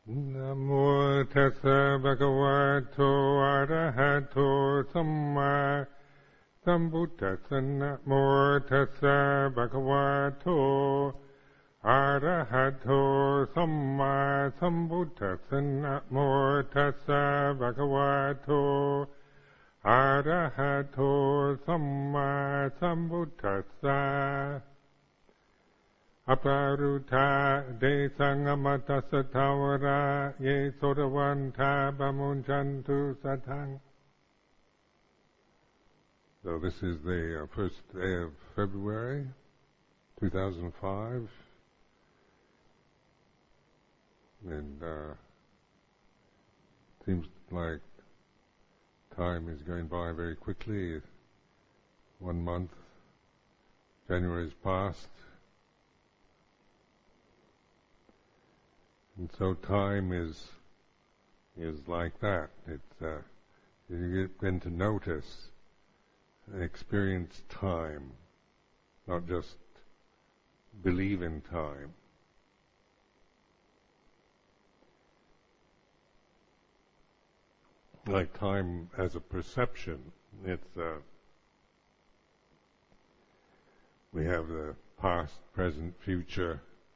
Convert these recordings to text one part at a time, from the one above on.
Namo tassa bhagavato arahato samma sambuddhassa. Namo tassa bhagavato arahato samma sambuddhassa. Namo tassa bhagavato arahato samma sambuddhassa. Aparuta de sangamata satavara ye sodavanta bamunchantu satang. So this is the first day of February 2005, and seems like time is going by very quickly. 1 month, January is past. And so time is like that. It's you begin to notice and experience time, not just believe in time. Like time as a perception, it's we have the past, present, future,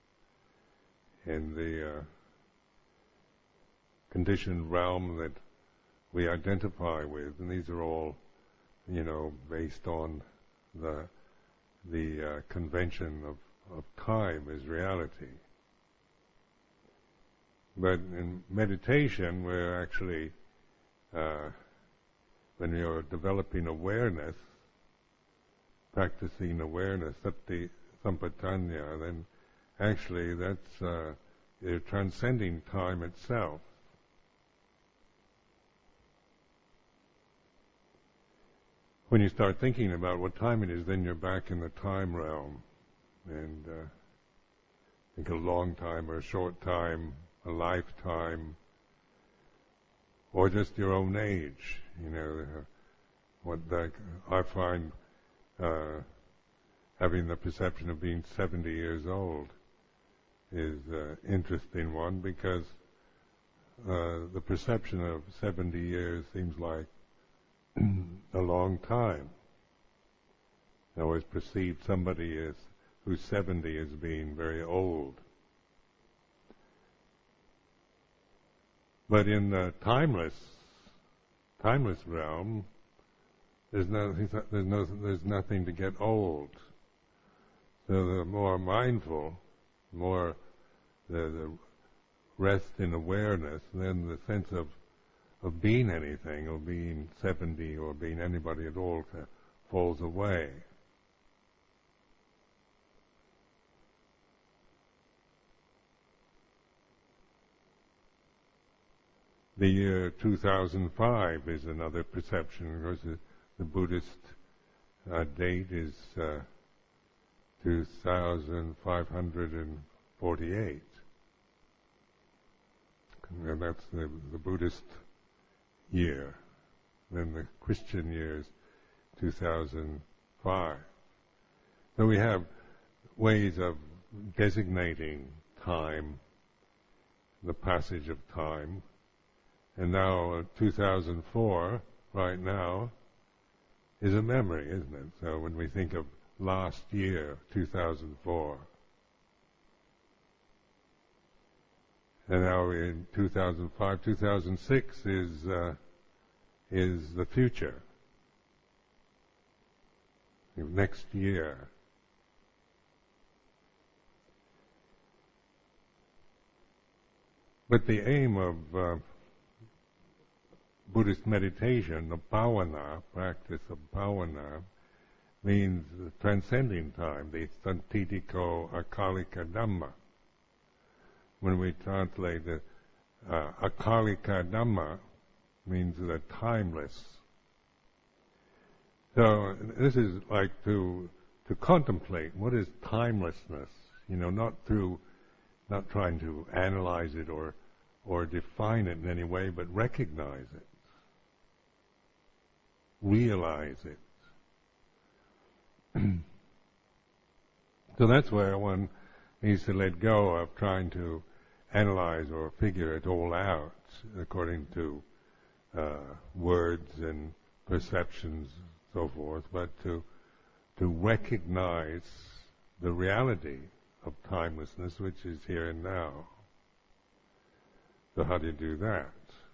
in the conditioned realm that we identify with, and these are all, based on the convention of time as reality. But in meditation, we're actually, when you're developing awareness, practicing awareness, sati sampajanya, then actually that's you're transcending time itself. When you start thinking about what time it is, then you're back in the time realm, and think a long time or a short time, a lifetime, or just your own age. I find having the perception of being 70 years old is an interesting one, because the perception of 70 years seems like a long time. I always perceive somebody who's 70 as being very old. But in the timeless realm, there's nothing to get old. So the more mindful, more the rest in awareness, then the sense of being anything, or being 70, or being anybody at all, falls away. The year 2005 is another perception, because the Buddhist date is 2548. And that's the Buddhist year. Then the Christian year is 2005. So we have ways of designating time, the passage of time. And now 2004, right now, is a memory, isn't it? So when we think of last year, 2004, and now in 2005, 2006 is the future, next year. But the aim of Buddhist meditation, the bhavana, practice of bhavana, means transcending time, the santitiko akalika dhamma. When we translate the akalika dhamma, means the timeless. So this is like to contemplate what is timelessness, not trying to analyze it or define it in any way, but recognize it, realize it. So that's where one needs to let go of trying to analyze or figure it all out according to words and perceptions, so forth, but to recognize the reality of timelessness, which is here and now. So how do you do that?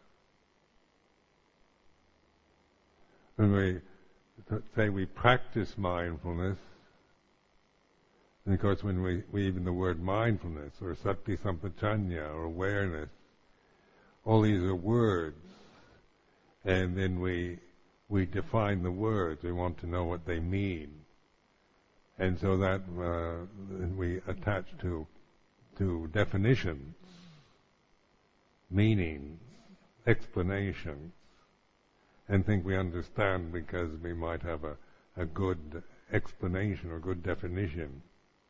When we say we practice mindfulness, and of course when we even the word mindfulness or sati sampajanya or awareness, all these are words, and then we define the words. We want to know what they mean, and so that we attach to definitions, meanings, explanations, and think we understand because we might have a good explanation or good definition.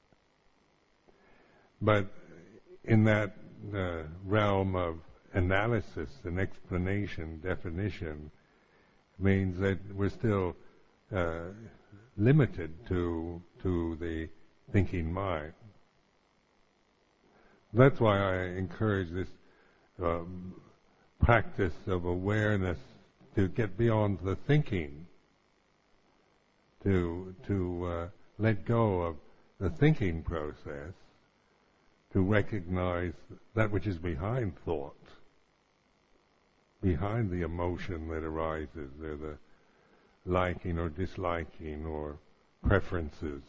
But in that realm of analysis and explanation, definition, means that we're still limited to the thinking mind. That's why I encourage this practice of awareness to get beyond the thinking, to let go of the thinking process, to recognize that which is behind thought, behind the emotion that arises, or the liking or disliking or preferences,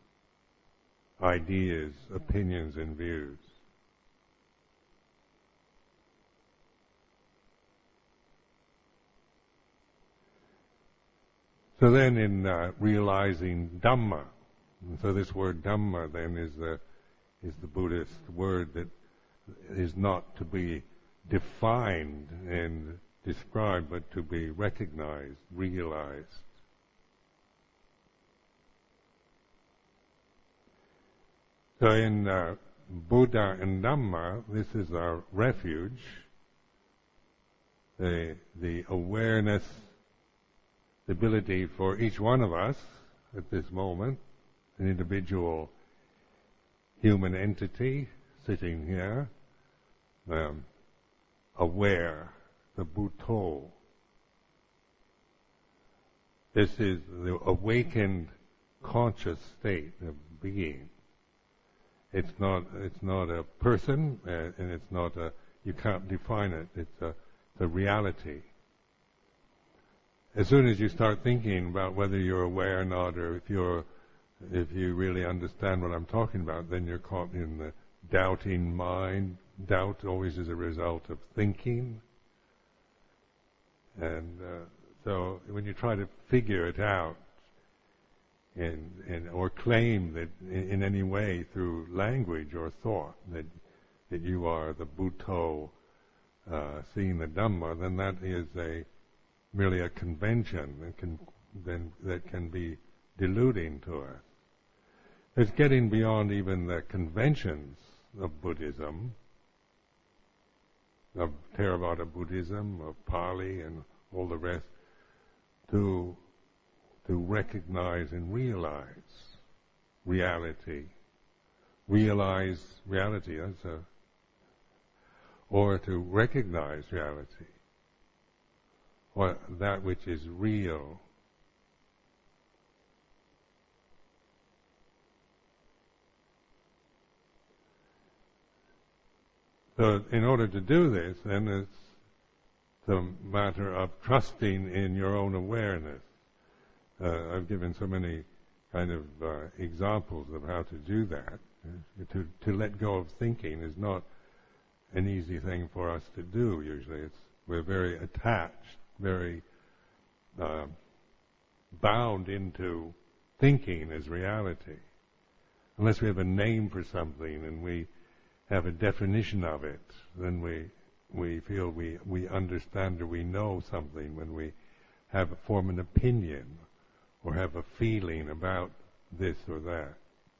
ideas, opinions and views. So then in realizing Dhamma, and so this word Dhamma then is the Buddhist word that is not to be defined and described, but to be recognized, realized. So in Buddha and Dhamma, this is our refuge, the awareness, the ability for each one of us at this moment, an individual human entity sitting here, aware, the Bhutto. This is the awakened conscious state of being. It's not a person, and it's not you can't define it. It's a reality. As soon as you start thinking about whether you're aware or not, or if you really understand what I'm talking about, then you're caught in the doubting mind. Doubt always is a result of thinking. And so when you try to figure it out or claim that in any way through language or thought that you are the Bhutto seeing the Dhamma, then that is merely a convention that can be deluding to us. It's getting beyond even the conventions of Buddhism, of Theravada Buddhism, of Pali and all the rest, to recognize and realize reality. Realize reality, or to recognize reality, or that which is real. So in order to do this, then it's a matter of trusting in your own awareness. I've given so many kind of examples of how to do that. To let go of thinking is not an easy thing for us to do usually. We're very attached, very bound into thinking as reality. Unless we have a name for something and we have a definition of it, then we feel we understand or we know something when we form an opinion or have a feeling about this or that.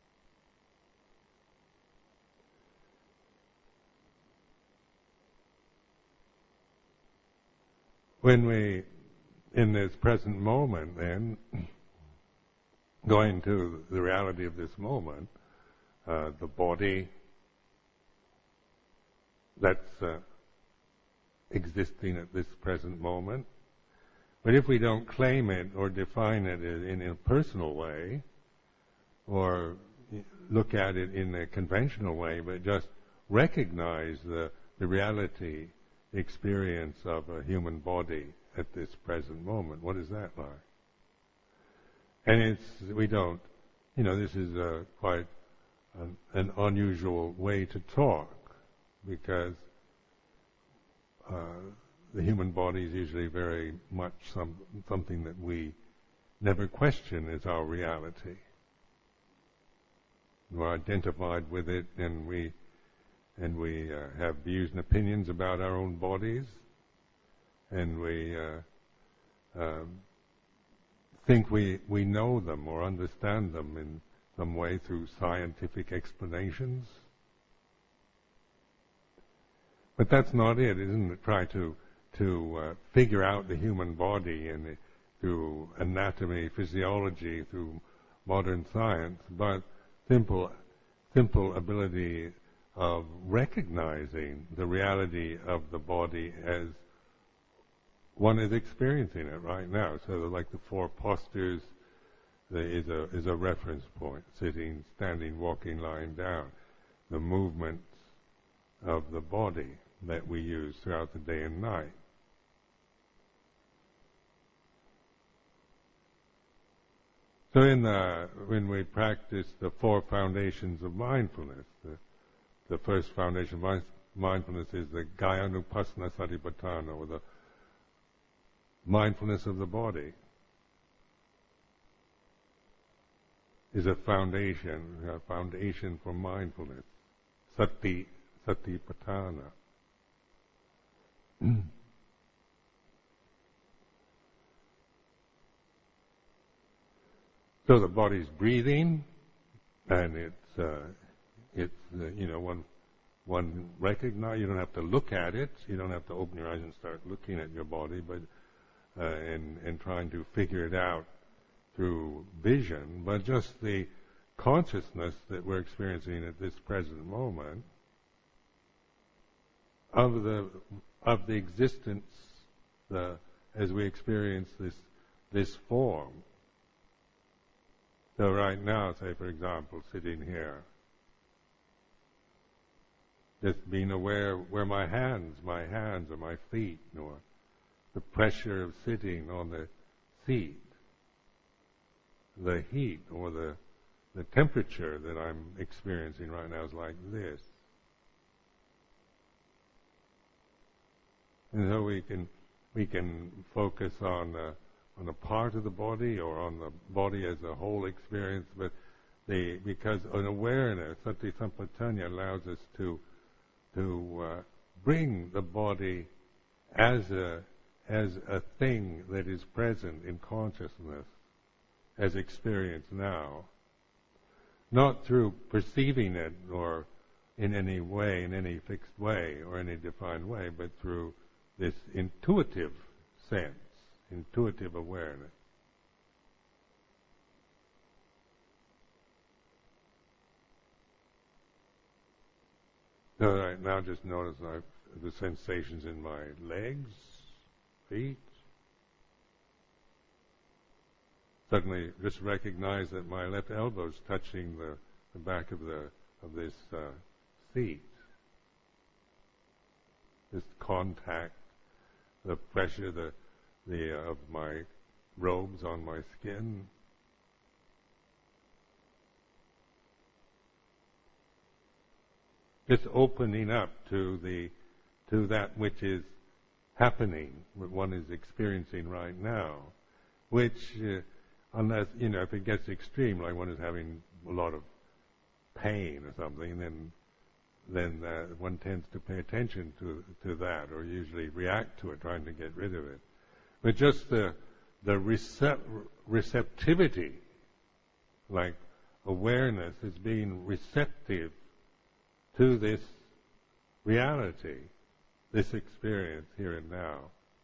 When we, in this present moment then, going to the reality of this moment, the body, that's existing at this present moment. But if we don't claim it or define it in a personal way, or look at it in a conventional way, but just recognize the reality, experience of a human body at this present moment, what is that like? And this is quite an unusual way to talk, because the human body is usually very much something that we never question as our reality. We're identified with it, and we have views and opinions about our own bodies, and we think we know them or understand them in some way through scientific explanations. But that's not it, isn't it? Try to figure out the human body and through anatomy, physiology, through modern science, but simple ability of recognizing the reality of the body as one is experiencing it right now. So like the four postures is a reference point: sitting, standing, walking, lying down. The movements of the body that we use throughout the day and night. So when we practice the four foundations of mindfulness, the first foundation of mindfulness is the Kayanupassana Satipatthana, or the mindfulness of the body, is a foundation for mindfulness, Satipatthana. So the body's breathing, and one recognize. You don't have to look at it. You don't have to open your eyes and start looking at your body, but and trying to figure it out through vision. But just the consciousness that we're experiencing at this present moment of the existence, as we experience this form. So right now, say for example, sitting here, just being aware where my hands or my feet, or the pressure of sitting on the seat, the heat or the temperature that I'm experiencing right now is like this. And so we can focus on a part of the body or on the body as a whole experience, but because an awareness, Sati Sampajanya, allows us to bring the body as a thing that is present in consciousness, as experience now, not through perceiving it or in any way, in any fixed way or any defined way, but through this intuitive sense, intuitive awareness. So right now just notice the sensations in my legs, feet. Suddenly just recognize that my left elbow is touching the back of this seat. This contact, the pressure of my robes on my skin. Just opening up to that which is happening, what one is experiencing right now, which unless, if it gets extreme, like one is having a lot of pain or something, then one tends to pay attention to that, or usually react to it, trying to get rid of it. But just the receptivity, like awareness is being receptive to this reality, this experience here and now,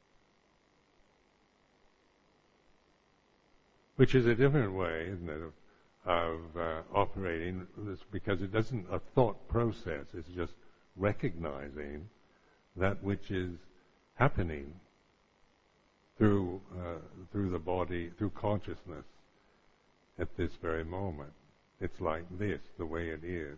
which is a different way, isn't it, of operating this, because it doesn't a thought process. It's just recognizing that which is happening through the body, through consciousness at this very moment. It's like this, the way it is.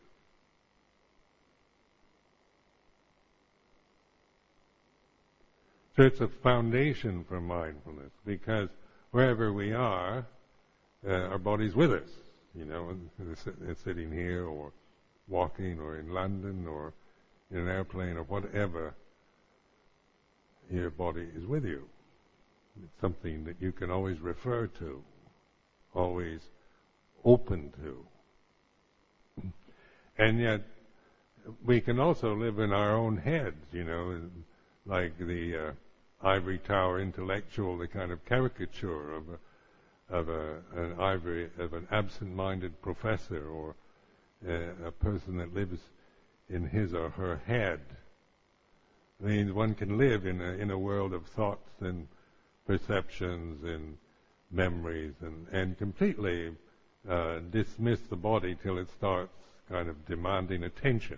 So it's a foundation for mindfulness, because wherever we are, our body's with us. It's sitting here, or walking, or in London, or in an airplane, or whatever. Your body is with you. It's something that you can always refer to, always open to. And yet, we can also live in our own heads, like the ivory tower intellectual, the kind of caricature of an absent-minded professor, or a person that lives in his or her head. I mean, one can live in a world of thoughts and perceptions and memories, and completely dismiss the body till it starts kind of demanding attention.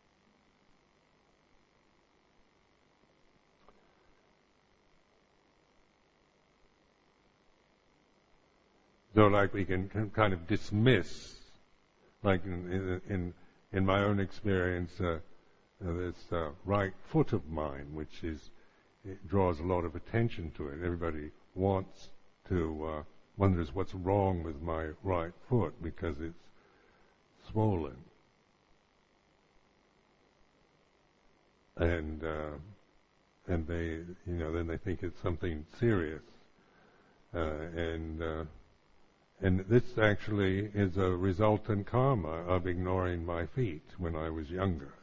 So, like, we can kind of dismiss, like in my own experience, this right foot of mine, which it draws a lot of attention to it. Everybody wants to wonders what's wrong with my right foot because it's swollen, and they, then they think it's something serious, and this actually is a resultant karma of ignoring my feet when I was younger.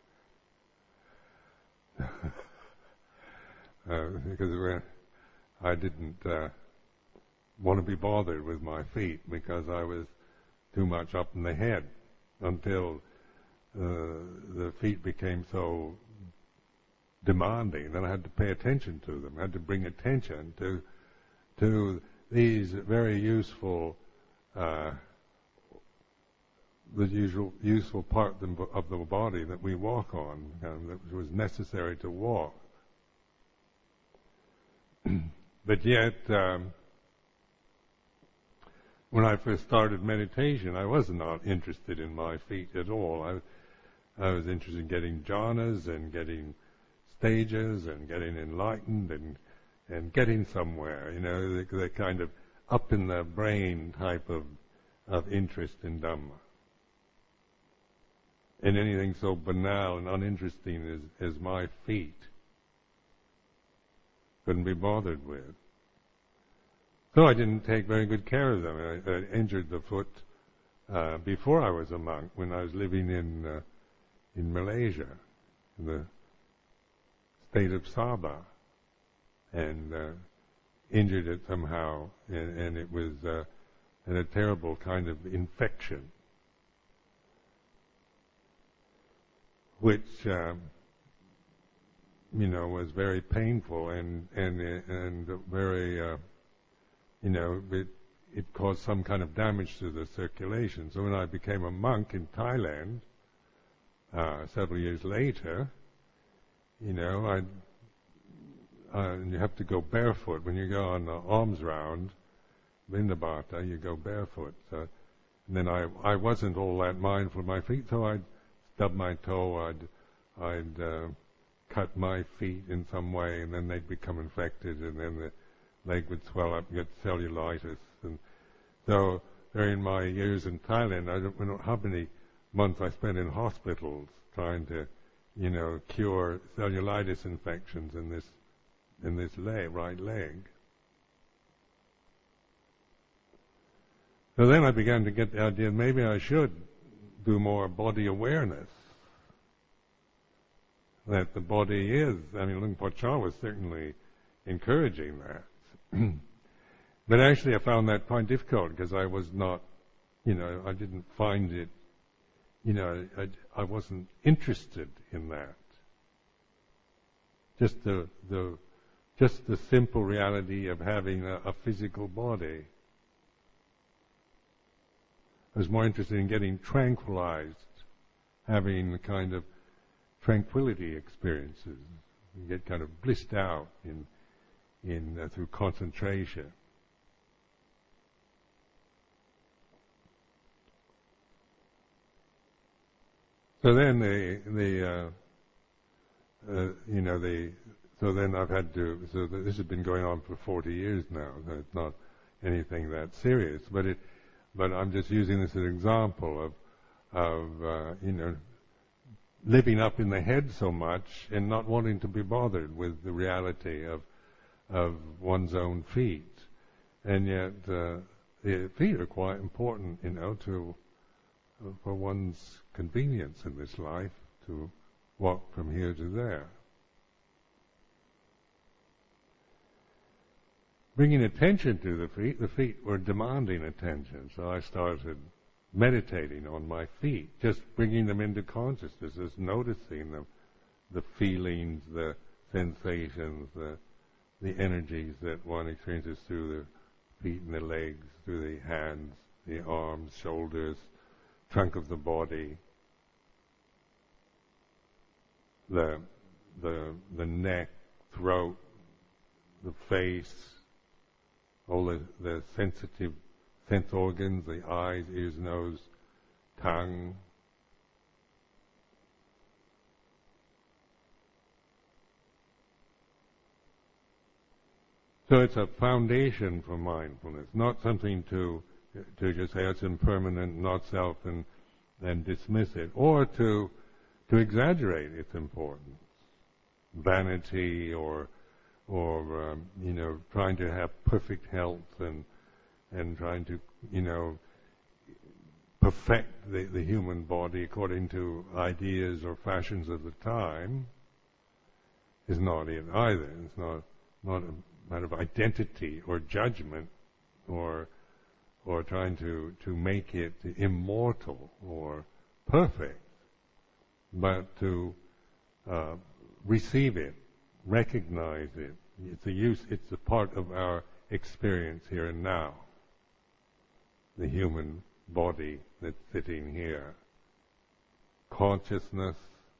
Because I didn't want to be bothered with my feet because I was too much up in the head, until the feet became so demanding that I had to pay attention to them. I had to bring attention to these very useful, the useful part of the body that we walk on, that was necessary to walk. But yet, when I first started meditation, I was not interested in my feet at all. I was interested in getting jhanas and getting stages and getting enlightened and getting somewhere, the kind of up in the brain type of interest in Dhamma. And anything so banal and uninteresting as my feet couldn't be bothered with. So I didn't take very good care of them. I injured the foot before I was a monk, when I was living in Malaysia, in the state of Sabah, and injured it somehow, and it was in a terrible kind of infection, which was very painful and very it caused some kind of damage to the circulation. So when I became a monk in Thailand several years later, you have to go barefoot. When you go on the alms round, Vindabhata, you go barefoot. So, and then I wasn't all that mindful of my feet, so I'd stub my toe, I'd cut my feet in some way, and then they'd become infected, and then the leg would swell up and get cellulitis. And so during my years in Thailand, I don't know how many months I spent in hospitals trying to, cure cellulitis infections in this right leg. So then I began to get the idea maybe I should do more body awareness. That the body is, Luang Por Chah was certainly encouraging that. But actually I found that quite difficult, because I was not, I didn't find it, I wasn't interested in that. Just the simple reality of having a physical body. I was more interested in getting tranquilized, having the kind of tranquility experiences. You get kind of blissed out through concentration. So then so then I've had to. So this has been going on for 40 years now. So it's not anything that serious, but I'm just using this as an example of living up in the head so much and not wanting to be bothered with the reality of one's own feet, and yet the feet are quite important, for one's convenience in this life to walk from here to there. Bringing attention to the feet were demanding attention, so I started meditating on my feet, just bringing them into consciousness, just noticing them, the feelings, the sensations, the energies that one experiences through the feet and the legs, through the hands, the arms, shoulders, trunk of the body, the neck, throat, the face, all the sensitive sense organs, the eyes, ears, nose, tongue. So it's a foundation for mindfulness, not something to just say it's impermanent, not self, and dismiss it, or to exaggerate its importance, vanity, or trying to have perfect health and trying to perfect the human body according to ideas or fashions of the time is not it either. It's not a matter of identity or judgment or trying to make it immortal or perfect, but to receive it, recognize it. It's a part of our experience here and now. The human body that's sitting here. Consciousness,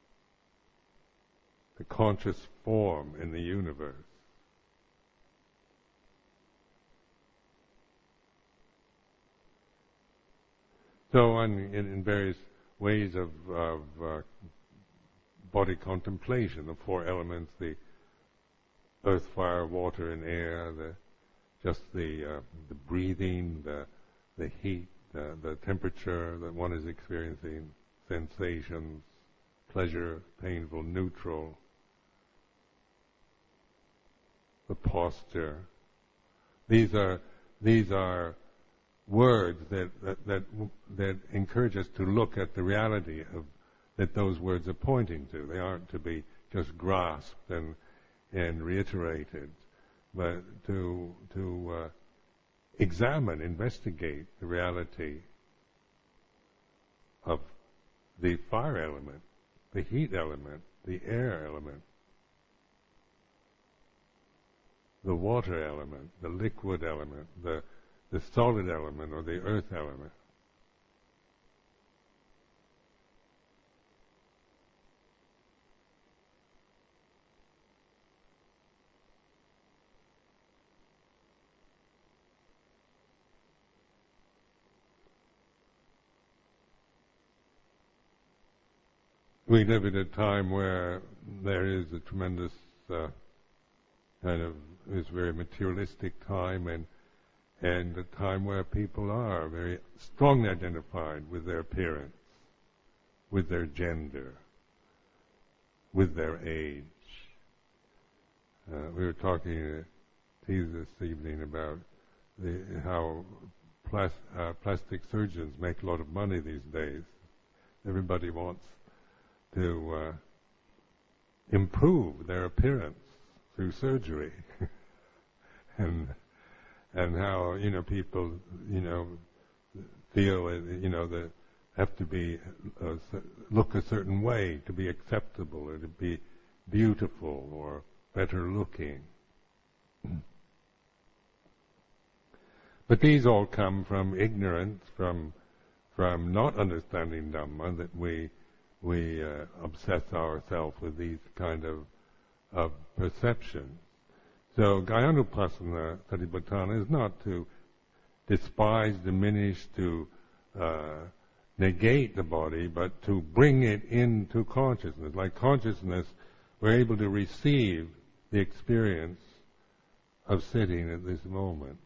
the conscious form in the universe. So in various ways of body contemplation, the four elements, the earth, fire, water, and air, the breathing, the heat, the temperature that one is experiencing, sensations, pleasure, painful, neutral, the posture. These are words that encourage us to look at the reality that those words are pointing to. They aren't to be just grasped and reiterated, but to examine, investigate the reality of the fire element, the heat element, the air element, the water element, the liquid element, the solid element or the earth element. We live at a time where there is a tremendous it's a very materialistic time, and a time where people are very strongly identified with their appearance, with their gender, with their age. We were talking to you this evening about how plastic surgeons make a lot of money these days. Everybody wants to improve their appearance through surgery, and how people feel that have to be look a certain way to be acceptable or to be beautiful or better looking. But these all come from ignorance, from not understanding Dhamma, that we we obsess ourselves with these kind of perceptions. So Kayanupassana Satipatthana is not to despise, diminish, to negate the body, but to bring it into consciousness. Like consciousness, we're able to receive the experience of sitting at this moment.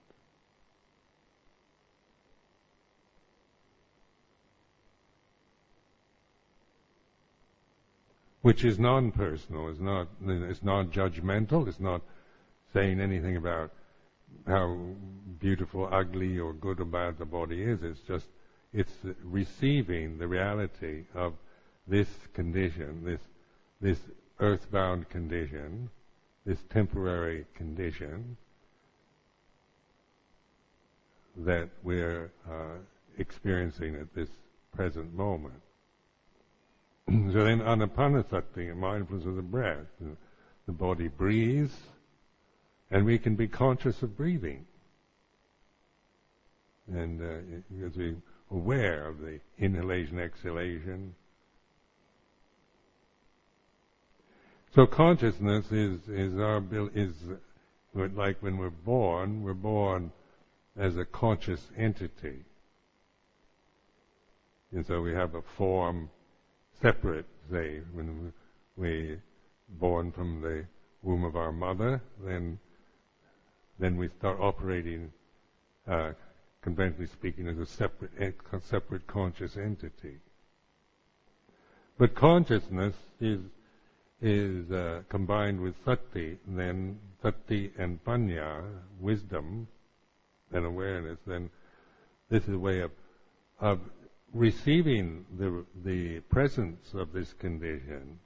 Which is non-personal, it's not judgmental, it's not saying anything about how beautiful, ugly, or good or bad the body is. It's receiving the reality of this condition, this earthbound condition, this temporary condition that we're experiencing at this present moment. So then anapanasati, mindfulness of the breath, the body breathes, and we can be conscious of breathing. And because we're aware of the inhalation, exhalation. So consciousness is like when we're born as a conscious entity. And so we have a form separate, say, when we're born from the womb of our mother, then we start operating, conventionally speaking, as a separate conscious entity. But consciousness is combined with sati, then sati and panya, wisdom and awareness. Then this is a way of receiving the presence of this condition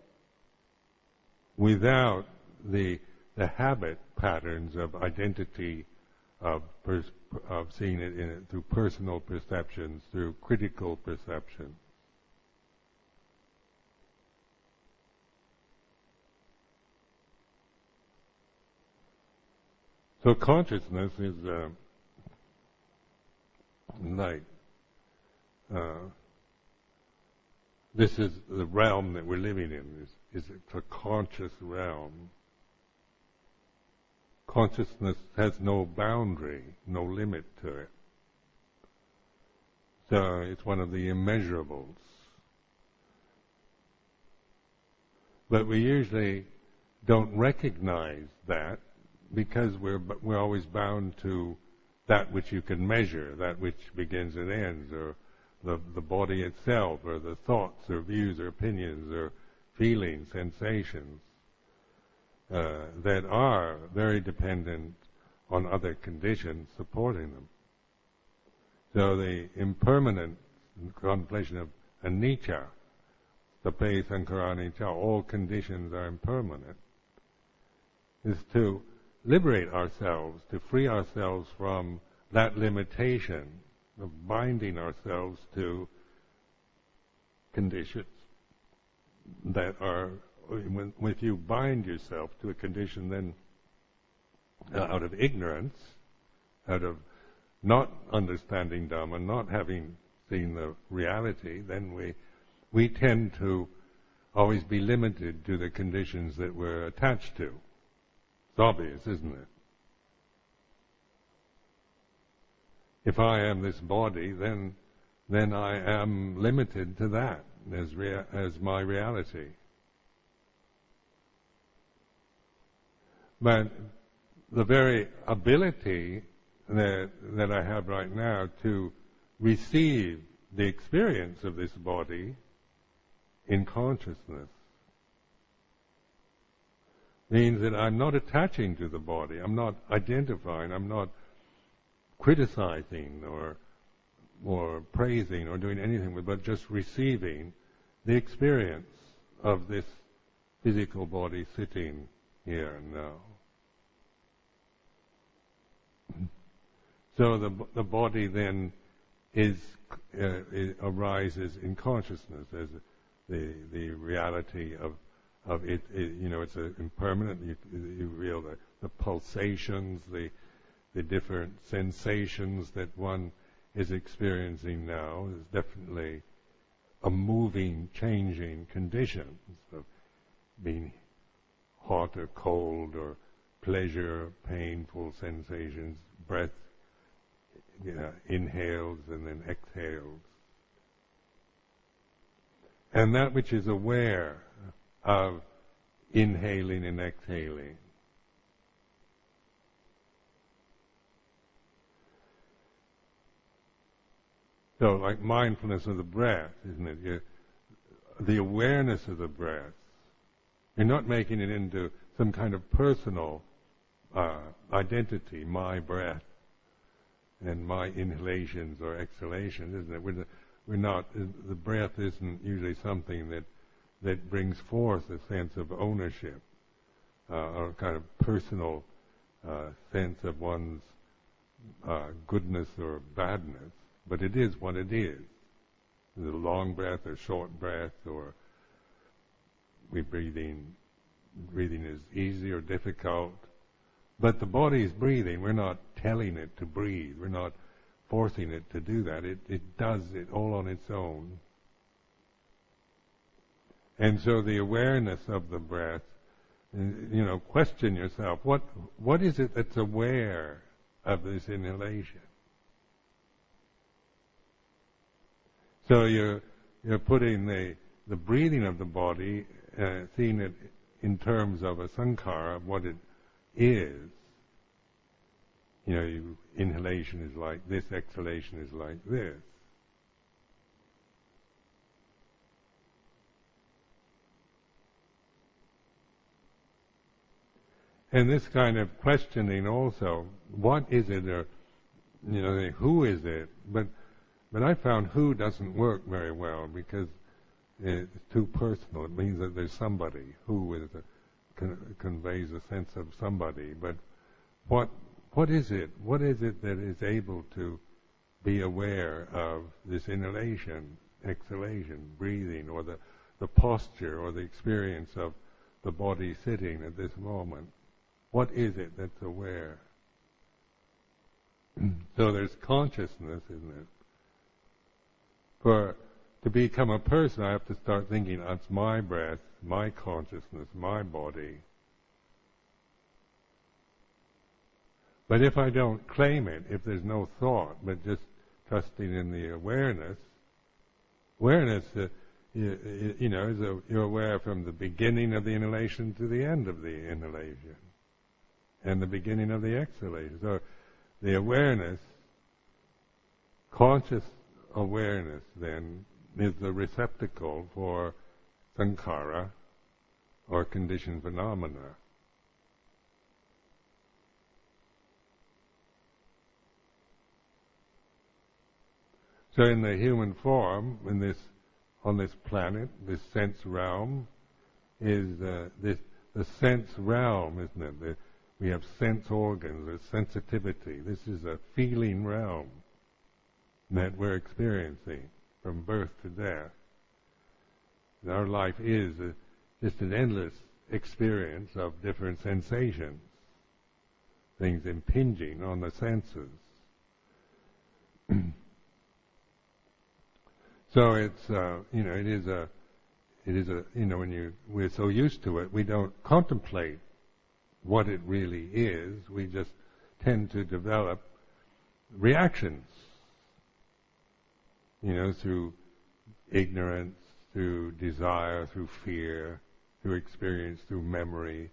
without the habit patterns of identity, of seeing it through personal perceptions, through critical perception. So consciousness is this is the realm that we're living in. It's a conscious realm. Consciousness has no boundary, no limit to it. So it's one of the immeasurables. But we usually don't recognize that because we're always bound to that which you can measure, that which begins and ends, or the body itself, or the thoughts, or views, or opinions, or feelings, sensations that are very dependent on other conditions supporting them. So the impermanent contemplation of anicca, tape sankhara anicca, all conditions are impermanent, is to liberate ourselves, to free ourselves from that limitation of binding ourselves to conditions that are, if you bind yourself to a condition, then out of ignorance, out of not understanding Dhamma, not having seen the reality, then we tend to always be limited to the conditions that we're attached to. It's obvious, isn't it? If I am this body, then I am limited to that as my reality. But the very ability that I have right now to receive the experience of this body in consciousness means that I'm not attaching to the body, I'm not identifying, I'm not criticizing or praising or doing anything with, but just receiving the experience of this physical body sitting here and now. So the body then arises in consciousness as the reality of it. It's impermanent. You feel the pulsations, the different sensations that one is experiencing now is definitely a moving, changing conditions of being hot or cold or pleasure, painful sensations, breath, inhales and then exhales. And that which is aware of inhaling and exhaling. So like mindfulness of the breath, isn't it? The awareness of the breath. You're not making it into some kind of personal identity, my breath and my inhalations or exhalations, isn't it? We're not, the breath isn't usually something that brings forth a sense of ownership or a kind of personal sense of one's goodness or badness. But it is what it is. Is it a long breath or short breath, or breathing is easy or difficult? But the body is breathing. We're not telling it to breathe. We're not forcing it to do that. It does it all on its own. And so the awareness of the breath, question yourself, what is it that's aware of this inhalation? So you're putting the breathing of the body, seeing it in terms of a sankhara, what it is. Inhalation is like this, exhalation is like this. And this kind of questioning also, what is it, or who is it? But I found who doesn't work very well because it's too personal. It means that there's somebody. Who is conveys a sense of somebody. But what is it? What is it that is able to be aware of this inhalation, exhalation, breathing, or the posture or the experience of the body sitting at this moment? What is it that's aware? So there's consciousness, isn't it? To become a person, I have to start thinking, that's my breath, my consciousness, my body. But if I don't claim it, if there's no thought, but just trusting in the awareness, you're aware from the beginning of the inhalation to the end of the inhalation, and the beginning of the exhalation. So the awareness, conscious awareness then, is the receptacle for sankhara, or conditioned phenomena. So in the human form, on this planet, this sense realm, is the sense realm, isn't it? We have sense organs, there's sensitivity. This is a feeling realm that we're experiencing from birth to death. And our life is just an endless experience of different sensations, things impinging on the senses. So it's we're so used to it, we don't contemplate what it really is. We just tend to develop reactions, through ignorance, through desire, through fear, through experience, through memory.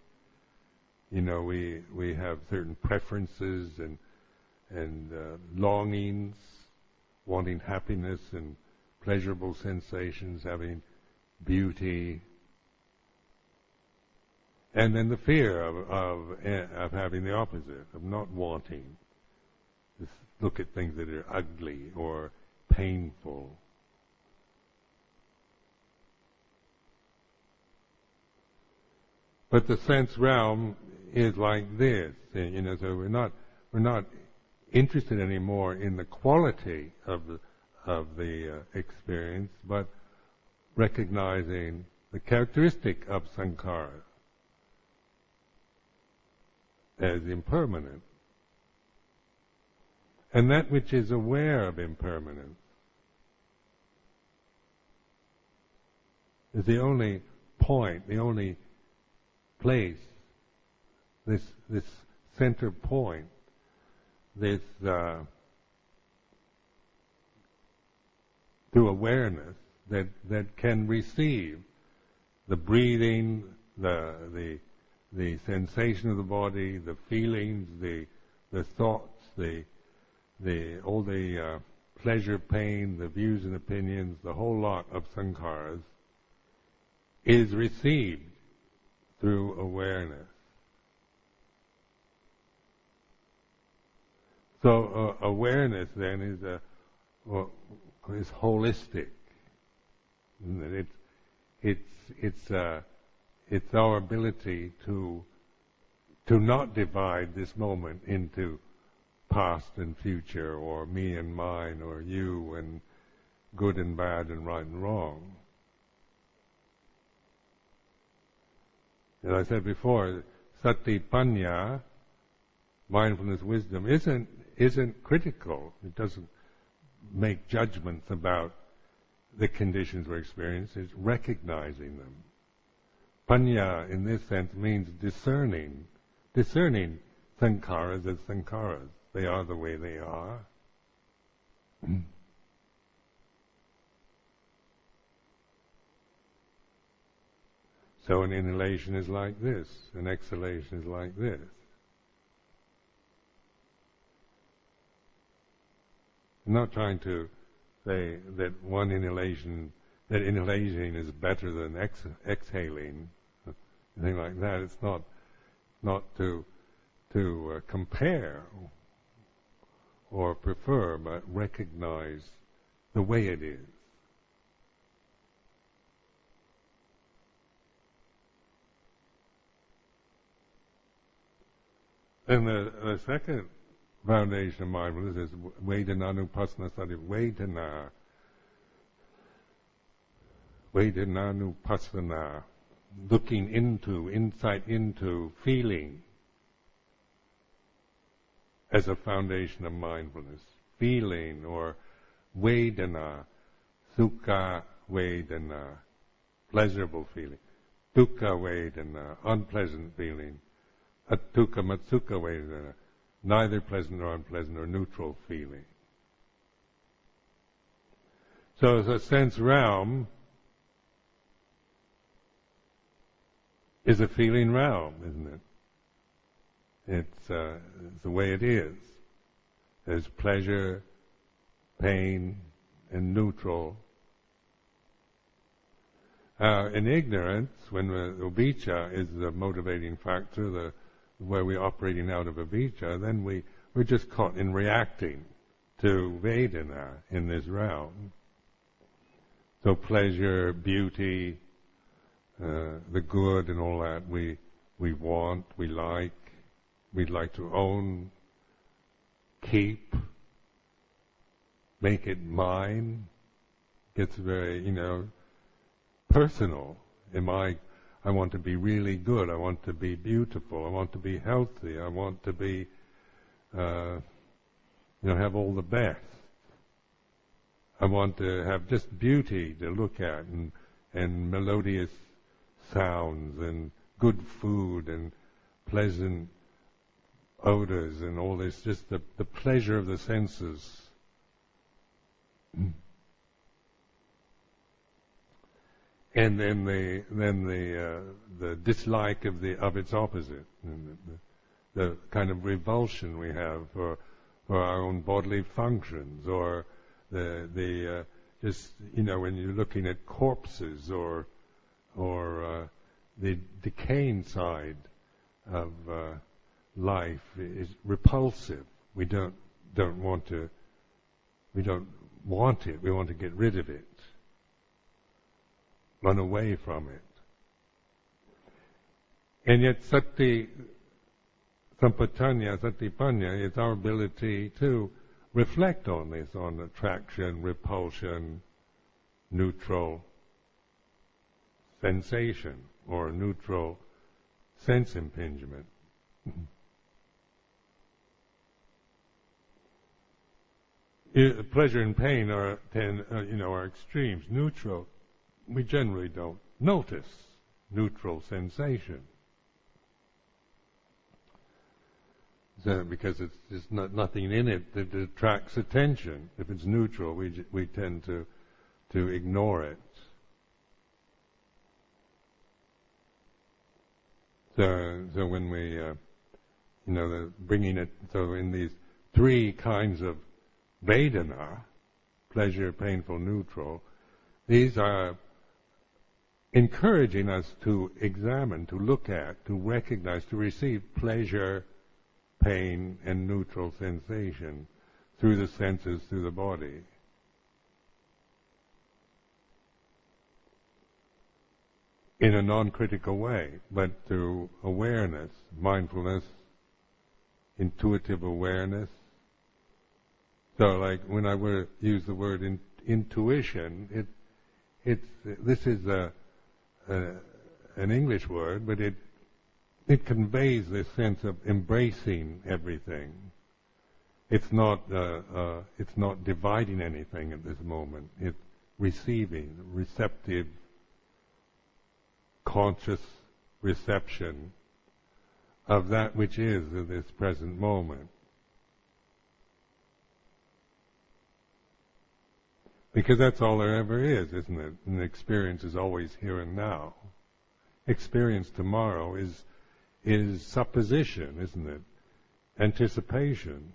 We have certain preferences and longings, wanting happiness and pleasurable sensations, having beauty, and then the fear of having the opposite, of not wanting. Just look at things that are ugly or painful. But the sense realm is like this, so we're not interested anymore in the quality of the experience, but recognizing the characteristic of sankhara as impermanent. And that which is aware of impermanence is the only point, the only place, this center point, this through awareness that can receive the breathing, the sensation of the body, the feelings, the thoughts, all the pleasure, pain, the views and opinions, the whole lot of sankharas is received through awareness. So awareness then is holistic. It's our ability to not divide this moment into past and future, or me and mine, or you and good and bad and right and wrong. As I said before, sati panya, mindfulness wisdom, isn't critical. It doesn't make judgments about the conditions we're experiencing. It's recognizing them. Panya, in this sense, means discerning sankharas as sankharas. They are the way they are. So an inhalation is like this, an exhalation is like this. I'm not trying to say that inhalation is better than exhaling, anything like that. It's not to compare or prefer, but recognize the way it is. And the second foundation of mindfulness is Vedananupassana. Vedananupassana, looking into, insight into, feeling as a foundation of mindfulness. Feeling, or Vedana, Sukha Vedana, pleasurable feeling. Dukkha Vedana, unpleasant feeling. Attukha Matsukha Vedana, neither pleasant nor unpleasant, or neutral feeling. So the sense realm is a feeling realm, isn't it? It's the way it is. There's pleasure, pain, and neutral. In ignorance, when the avijja is the motivating factor, where we're operating out of avijja, then we're just caught in reacting to Vedana in this realm. So pleasure, beauty, the good and all that we want, we'd like to own, keep, make it mine. Gets very, personal. I want to be really good. I want to be beautiful. I want to be healthy. I want to be, have all the best. I want to have just beauty to look at, and melodious sounds, and good food, and pleasant odors, and all this. Just the pleasure of the senses. And then the dislike of its opposite, and the kind of revulsion we have for our own bodily functions, or the just when you're looking at corpses, or the decaying side of life is repulsive. We don't want it. We want to get rid of it. Run away from it. And yet sati sampajanya, satipanya, is our ability to reflect on this, on attraction, repulsion, neutral sensation, or neutral sense impingement. Pleasure and pain are extremes. Neutral we generally don't notice neutral sensation. So, because it's just nothing in it that attracts attention. If it's neutral, we tend to ignore it. So when we, bringing it, so in these three kinds of Vedana, pleasure, painful, neutral, these are encouraging us to examine, to look at, to recognize, to receive pleasure, pain, and neutral sensation through the senses, through the body. In a non-critical way, but through awareness, mindfulness, intuitive awareness. So, like when I use the word intuition, this is an English word, but it conveys this sense of embracing everything. It's not dividing anything at this moment. It's receiving, receptive, conscious reception of that which is in this present moment. Because that's all there ever is, isn't it? And experience is always here and now. Experience tomorrow is supposition, isn't it? Anticipation.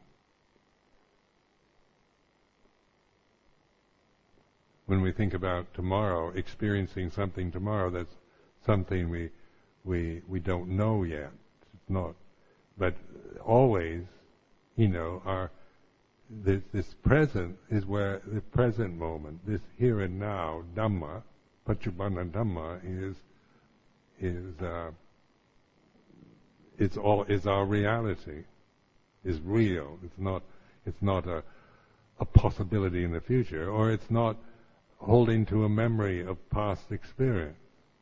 When we think about tomorrow, experiencing something tomorrow, that's something we don't know yet. It's not, but always, this present is where the present moment, this here and now, Dhamma, Paccuppanna Dhamma is our reality, is real. It's not a possibility in the future, or it's not holding to a memory of past experience.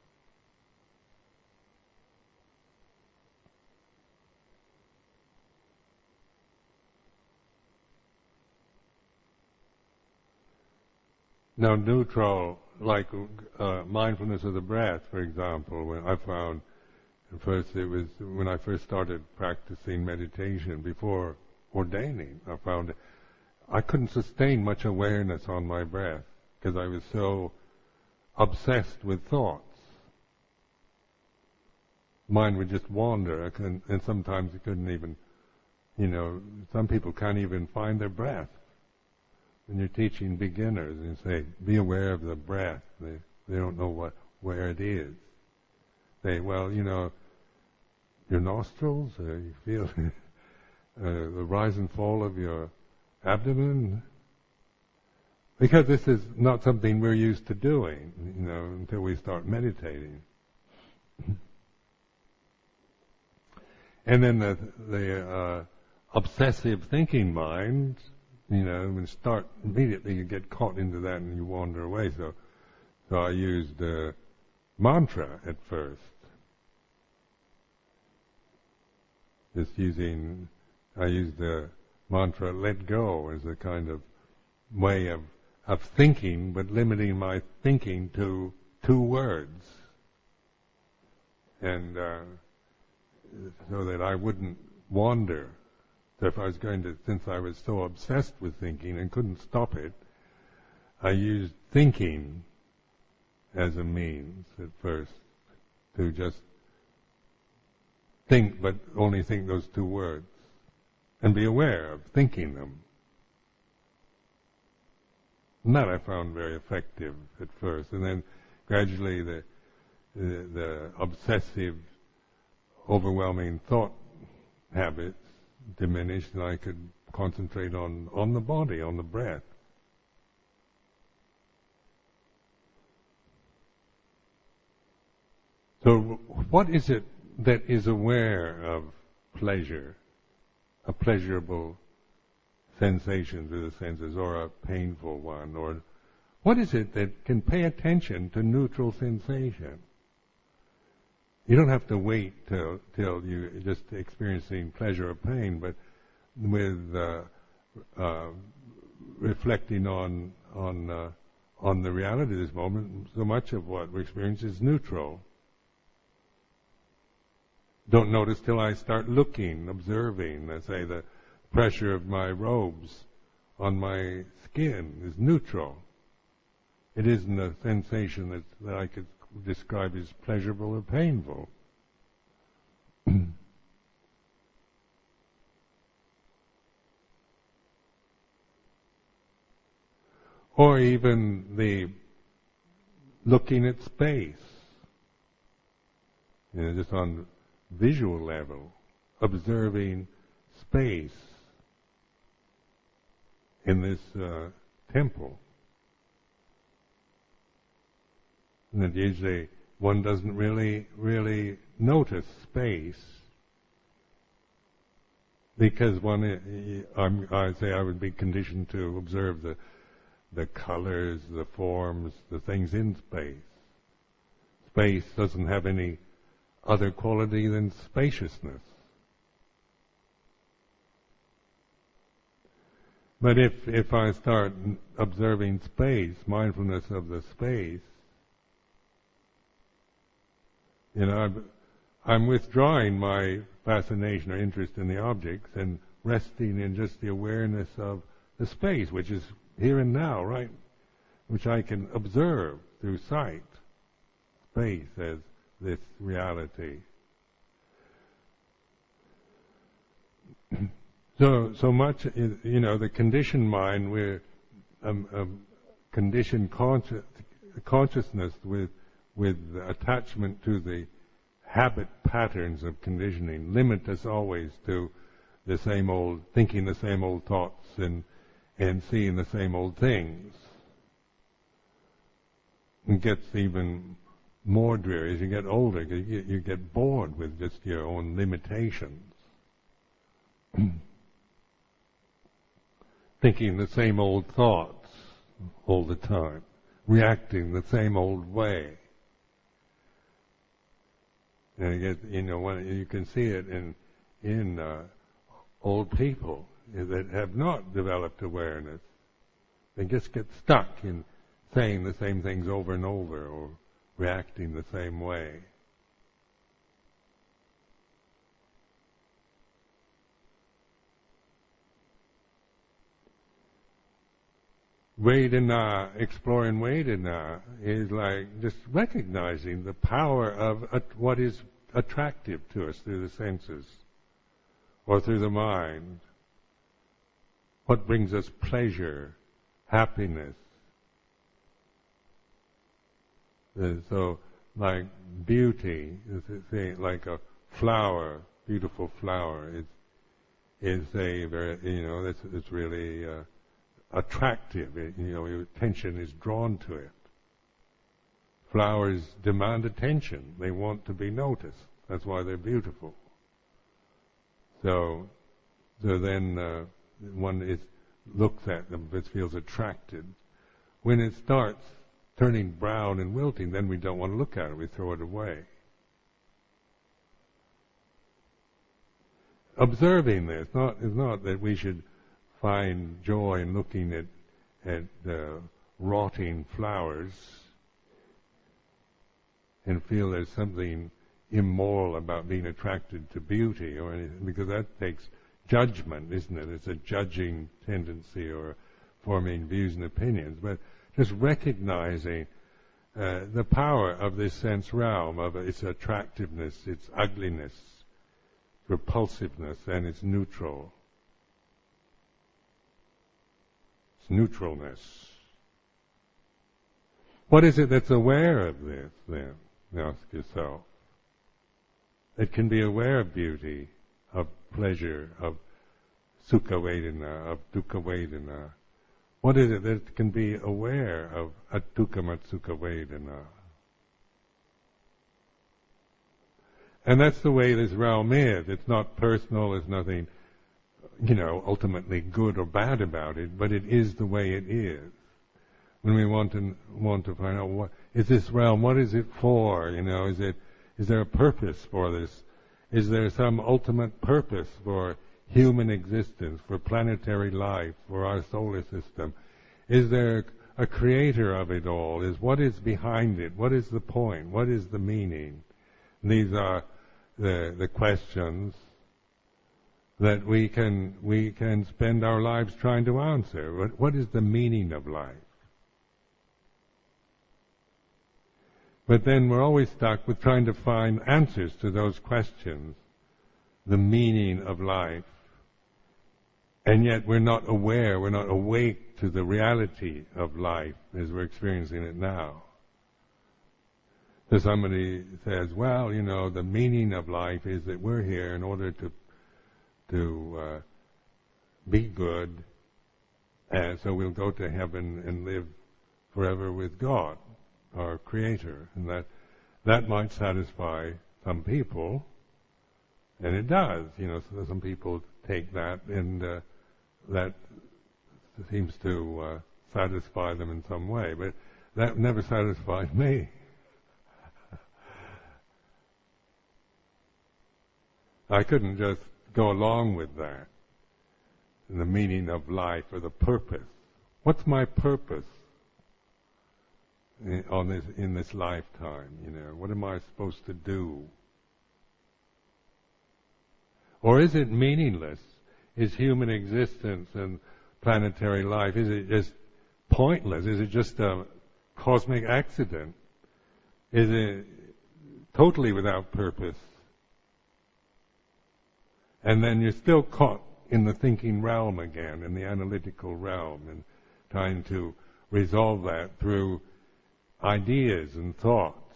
Now, neutral, like mindfulness of the breath, for example, when I found, first it was when I first started practicing meditation before ordaining, I found I couldn't sustain much awareness on my breath because I was so obsessed with thoughts. Mind would just wander, and sometimes you couldn't even, some people can't even find their breath. When you're teaching beginners, you say, be aware of the breath. They don't know where it is. They, your nostrils, you feel the rise and fall of your abdomen. Because this is not something we're used to doing, until we start meditating. And then the obsessive thinking mind, when start immediately you get caught into that and you wander away. So I used mantra at first. I used the mantra "let go" as a kind of way of thinking, but limiting my thinking to 2 words, and so that I wouldn't wander. So if I was since I was so obsessed with thinking and couldn't stop it, I used thinking as a means at first to just think, but only think those 2 words, and be aware of thinking them. And that I found very effective at first, and then gradually the obsessive, overwhelming thought habits diminished, and I could concentrate on the body, on the breath. So what is it that is aware of pleasure, a pleasurable sensation through the senses, or a painful one, or what is it that can pay attention to neutral sensation? You don't have to wait till you're just experiencing pleasure or pain, but with reflecting on on the reality of this moment, so much of what we experience is neutral. Don't notice till I start looking, observing. Let's say the pressure of my robes on my skin is neutral. It isn't a sensation that I could describe as pleasurable or painful. Or even the looking at space, just on visual level, observing space in this temple. And that usually one doesn't really notice space because I say I would be conditioned to observe the colors, the forms, the things in space. Space doesn't have any other quality than spaciousness. But if I start observing space, mindfulness of the space, I'm withdrawing my fascination or interest in the objects and resting in just the awareness of the space, which is here and now, right? Which I can observe through sight. Space as this reality. So much, the conditioned mind, we're conditioned consciousness with attachment to the habit patterns of conditioning, limit us always to the same old, thinking the same old thoughts and seeing the same old things. It gets even more dreary as you get older. You get bored with just your own limitations. Thinking the same old thoughts all the time, reacting the same old way. And you can see it in old people that have not developed awareness. They just get stuck in saying the same things over and over or reacting the same way. Vedana, exploring Vedana, is like just recognizing the power of what is attractive to us through the senses or through the mind. What brings us pleasure, happiness. So, like beauty, like a flower, beautiful flower, is a very, it's really attractive. Your attention is drawn to it. Flowers demand attention. They want to be noticed. That's why they're beautiful. So then one looks at them, but feels attracted. When it starts turning brown and wilting, then we don't want to look at it. We throw it away. Observing this is not that we should find joy in looking at rotting flowers and feel there's something immoral about being attracted to beauty or anything, because that takes judgment, isn't it? It's a judging tendency or forming views and opinions. But just recognizing the power of this sense realm, of its attractiveness, its ugliness, repulsiveness, and its neutral. Its neutralness. What is it that's aware of this, then? Ask yourself. It can be aware of beauty, of pleasure, of sukha vedana, of dukkha vedana. What is it that can be aware of adukkha sukha vedana? And that's the way this realm is. It's not personal, there's nothing, ultimately good or bad about it, but it is the way it is. When we want to find out what is this realm, what is it for? Is there a purpose for this? Is there some ultimate purpose for human existence, for planetary life, for our solar system? Is there a creator of it all, is what is behind it, what is the point, what is the meaning. And these are the questions that we can spend our lives trying to answer. What is the meaning of life? But then we're always stuck with trying to find answers to those questions, the meaning of life. And yet we're not aware, we're not awake to the reality of life as we're experiencing it now. So somebody says, well, the meaning of life is that we're here in order to be good, and so we'll go to heaven and live forever with God, our Creator. And that might satisfy some people, and it does. So some people take that, and that seems to satisfy them in some way, but that never satisfied me. I couldn't just go along with that, the meaning of life or the purpose. What's my purpose in this lifetime? What am I supposed to do? Or is it meaningless? Is human existence and planetary life, is it just pointless? Is it just a cosmic accident? Is it totally without purpose? And then you're still caught in the thinking realm again, in the analytical realm, and trying to resolve that through ideas and thoughts.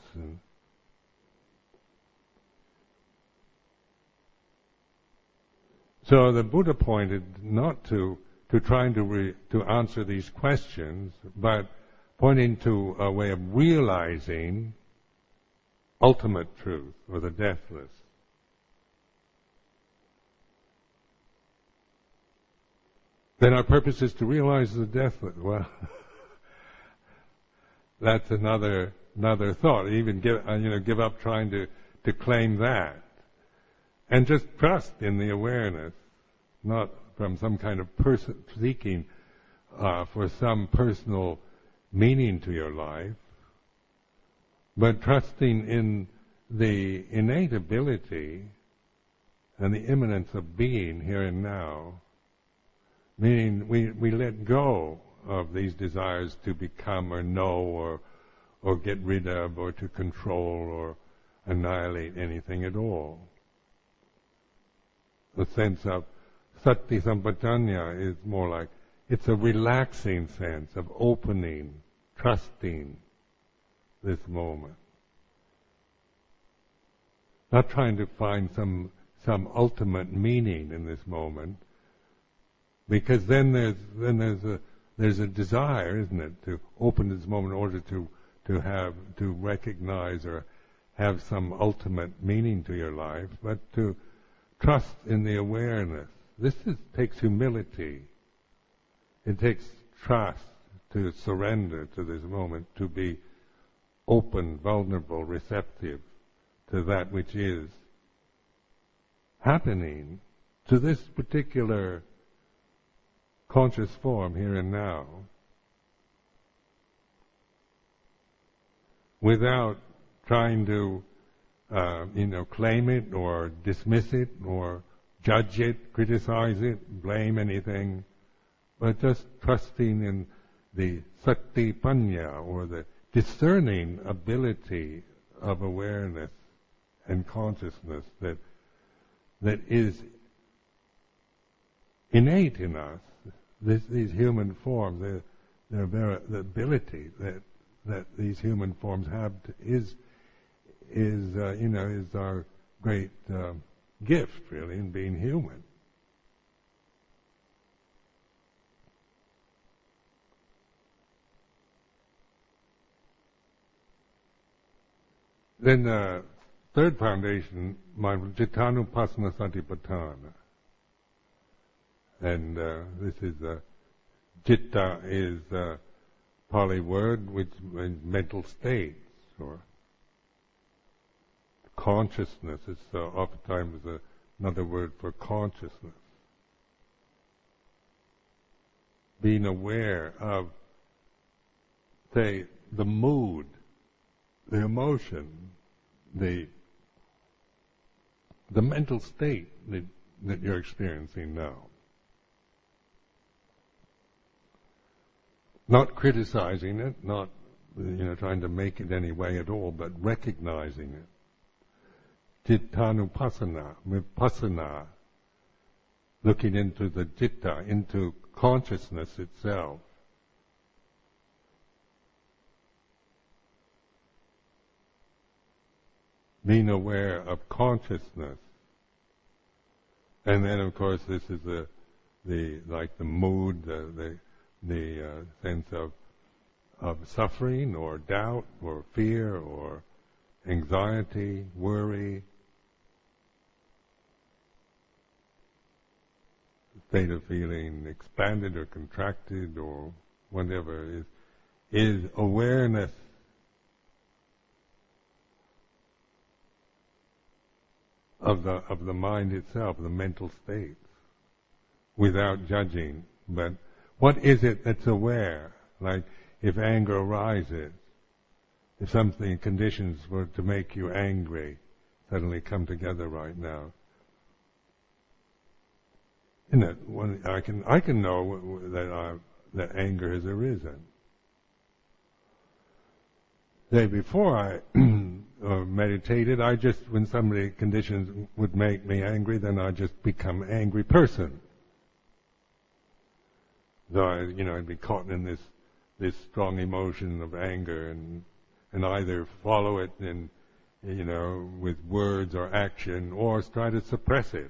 So the Buddha pointed not to trying to answer these questions, but pointing to a way of realizing ultimate truth, or the deathless. Then our purpose is to realize the deathless. Well, that's another thought. Even give up trying to claim that, and just trust in the awareness, not from some kind of person seeking for some personal meaning to your life, but trusting in the innate ability and the immanence of being here and now. Meaning we let go of these desires to become or know or get rid of or to control or annihilate anything at all. The sense of sati sampajanya is more like, it's a relaxing sense of opening, trusting this moment. Not trying to find some ultimate meaning in this moment, because then there's a desire, isn't it, to open this moment in order to recognize or have some ultimate meaning to your life, but to trust in the awareness. This takes humility. It takes trust to surrender to this moment, to be open, vulnerable, receptive to that which is happening, to this particular conscious form here and now, without trying to claim it or dismiss it or judge it, criticize it, blame anything, but just trusting in the sati panya, or the discerning ability of awareness and consciousness that is innate in us. These human forms, the ability that these human forms have is our great gift, really, in being human. Then the third foundation, Cittanupassana Satipatthana. And this is citta is a Pali word which means mental states or consciousness. It's oftentimes another word for consciousness. Being aware of say, the mood, the emotion, the mental state that you're experiencing now. Not criticizing it, not trying to make it any way at all, but recognizing it. Cittanupassana, vipassana, looking into the citta, into consciousness itself. Being aware of consciousness. And then, of course, this is the mood, the sense of suffering or doubt or fear or anxiety, worry, state of feeling expanded or contracted or whatever is awareness of the mind itself, the mental states, without judging. But what is it that's aware? Like if anger arises, if something, conditions were to make you angry, suddenly come together right now. I can know that anger has arisen. The day before I meditated, when somebody conditions would make me angry, then I just become an angry person. So I'd be caught in this strong emotion of anger and either follow it with words or action, or try to suppress it.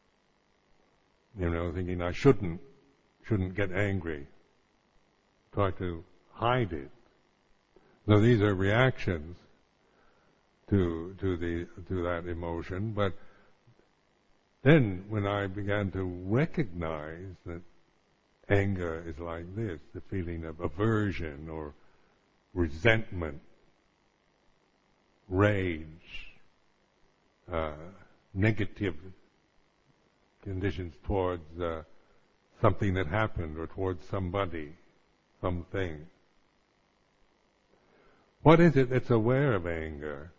Thinking I shouldn't get angry. Try to hide it. So these are reactions to that emotion. But then when I began to recognize that anger is like this, the feeling of aversion or resentment, rage, negative conditions towards something that happened or towards somebody, something. What is it that's aware of anger?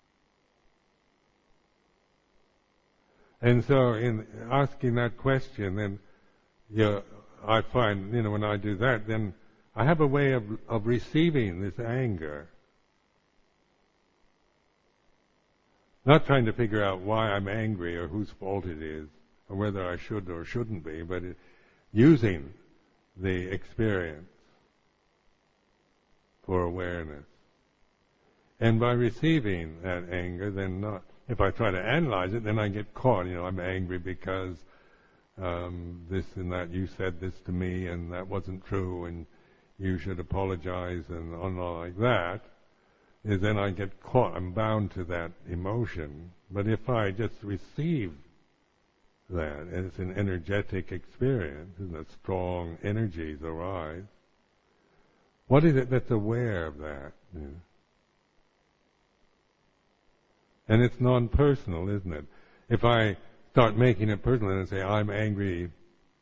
And so in asking that question, then I find, when I do that, then I have a way of receiving this anger. Not trying to figure out why I'm angry or whose fault it is, or whether I should or shouldn't be, but using the experience for awareness. And by receiving that anger, then not, if I try to analyze it, then I get caught. I'm angry because this and that, you said this to me and that wasn't true and you should apologize and all like that. Then I get caught, I'm bound to that emotion. But if I just receive that, and it's an energetic experience, and the strong energies arise, what is it that's aware of that? And it's non-personal, isn't it? If I start making it personal and say, I'm angry,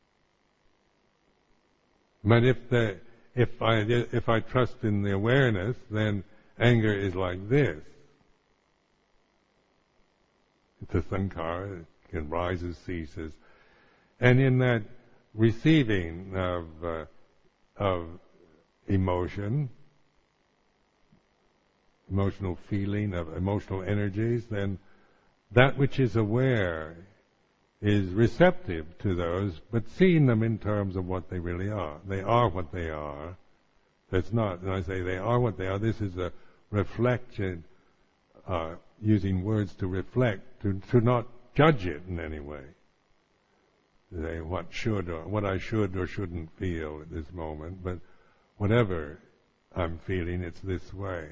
but if I trust in the awareness, then anger is like this. It's a sankhara, it can rises, ceases. And in that receiving of emotion, emotional feeling, of emotional energies, then that which is aware is receptive to those, but seeing them in terms of what they really are. They are what they are. That's not, and I say they are what they are, this is a reflection, using words to reflect, to not judge it in any way. To say what I should or shouldn't feel at this moment, but whatever I'm feeling, it's this way.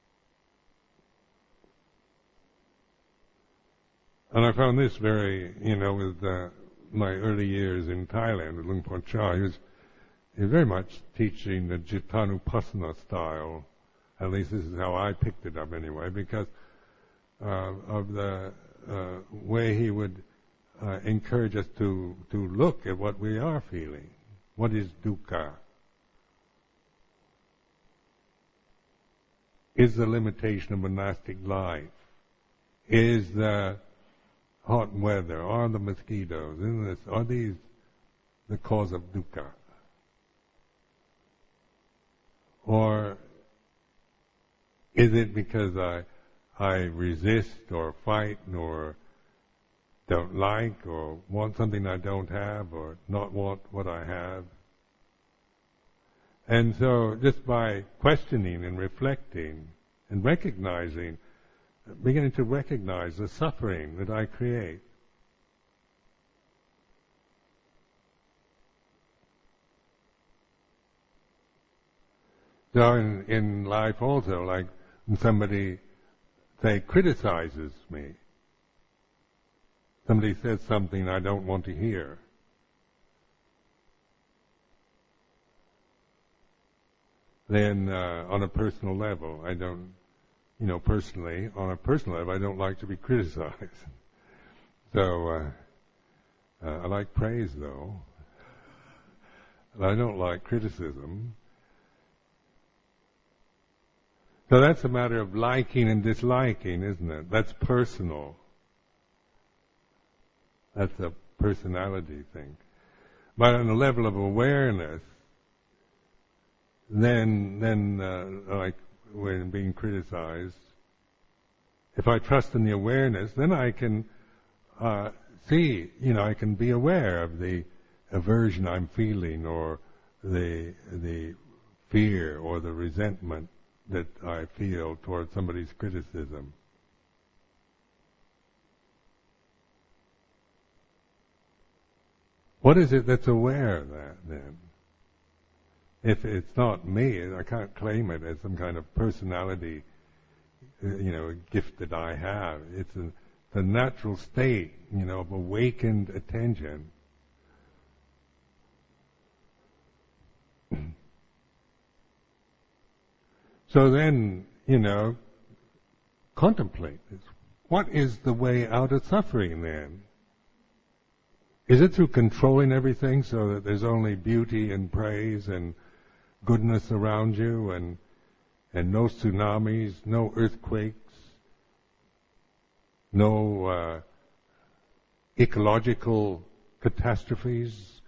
And I found this very, with my early years in Thailand with Luang Por Chah, he was very much teaching the Cittanupassana style. At least this is how I picked it up anyway, because of the way he would encourage us to look at what we are feeling. What is dukkha? is the limitation of monastic life, is the hot weather, are the mosquitoes, are these the cause of dukkha? Or is it because I resist or fight or don't like or want something I don't have or not want what I have? And so just by questioning and reflecting and recognizing, beginning to recognize the suffering that I create. So in life also, like when somebody, say, criticizes me, somebody says something I don't want to hear, then on a personal level, I don't, personally, on a personal level, I don't like to be criticized. So I like praise, though. And I don't like criticism. So that's a matter of liking and disliking, isn't it? That's personal. That's a personality thing. But on the level of awareness, then like when being criticized, if I trust in the awareness, then I can see, I can be aware of the aversion I'm feeling or the fear or the resentment that I feel towards somebody's criticism. What is it that's aware of that then? If it's not me, I can't claim it as some kind of personality, gift that I have. It's the natural state, of awakened attention. So then, contemplate this. What is the way out of suffering then? Is it through controlling everything so that there's only beauty and praise and goodness around you and no tsunamis, no earthquakes, no ecological catastrophes?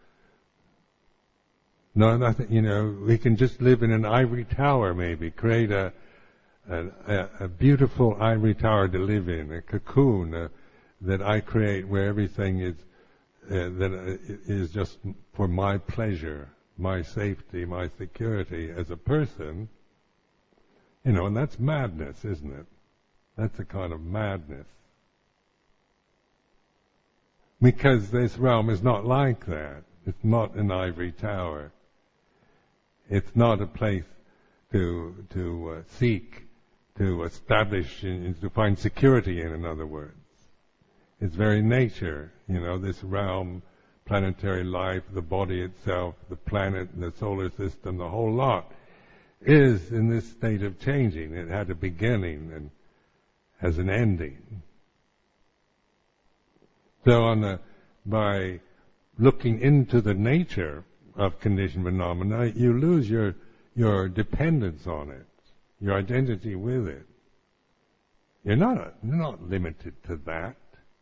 No, nothing, we can just live in an ivory tower maybe, create a beautiful ivory tower to live in, a cocoon that I create where everything is just for my pleasure, my safety, my security as a person, and that's madness, isn't it? That's a kind of madness. Because this realm is not like that. It's not an ivory tower. It's not a place to seek, to establish, to find security in other words. Its very nature, this realm, planetary life, the body itself, the planet, the solar system, the whole lot, is in this state of changing. It had a beginning and has an ending. So by looking into the nature of conditioned phenomena, you lose your dependence on it, your identity with it. You're not limited to that,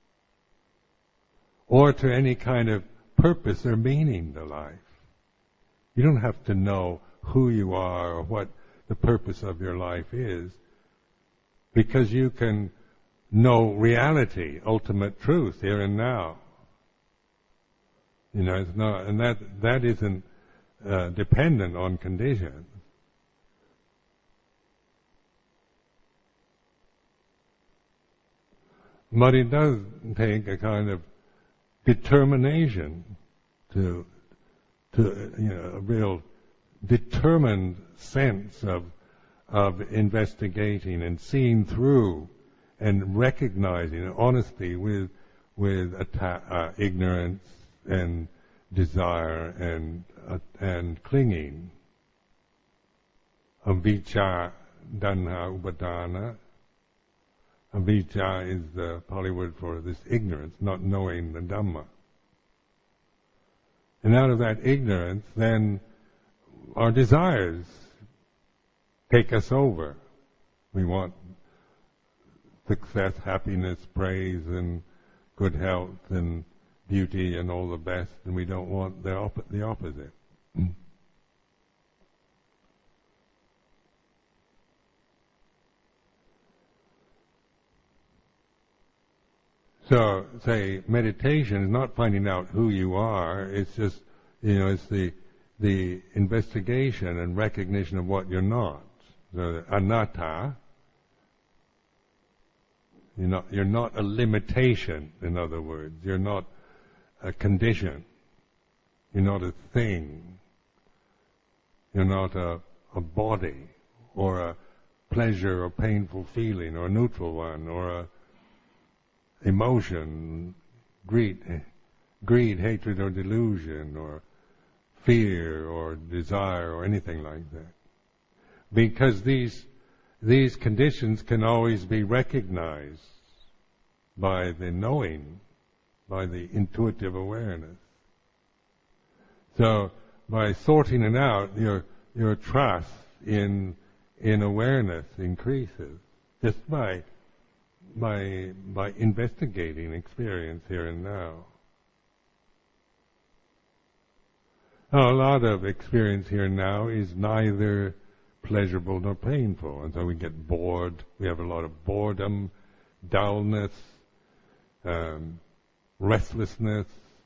or to any kind of purpose or meaning to life. You don't have to know who you are or what the purpose of your life is, because you can know reality, ultimate truth, here and now. It's not, and that isn't dependent on conditions. But it does take a kind of determination to a real determined sense of investigating and seeing through and recognizing honesty with ignorance and desire and clinging. Avijja, Tanha, Upadana. Avijja is the Pali word for this ignorance, not knowing the Dhamma. And out of that ignorance, then our desires take us over. We want success, happiness, praise, and good health, and beauty, and all the best, and we don't want the opposite. So, say, meditation is not finding out who you are, it's just, it's the investigation and recognition of what you're not. So, anatta, you're not a limitation, in other words. You're not a condition. You're not a thing. You're not a body, or a pleasure or painful feeling, or a neutral one, or a emotion, greed, hatred, or delusion, or fear, or desire, or anything like that. Because these conditions can always be recognized by the knowing, by the intuitive awareness. So by sorting it out, your trust in awareness increases just by investigating experience here and now. Now, a lot of experience here and now is neither pleasurable nor painful, and so we get bored. We have a lot of boredom, dullness, restlessness,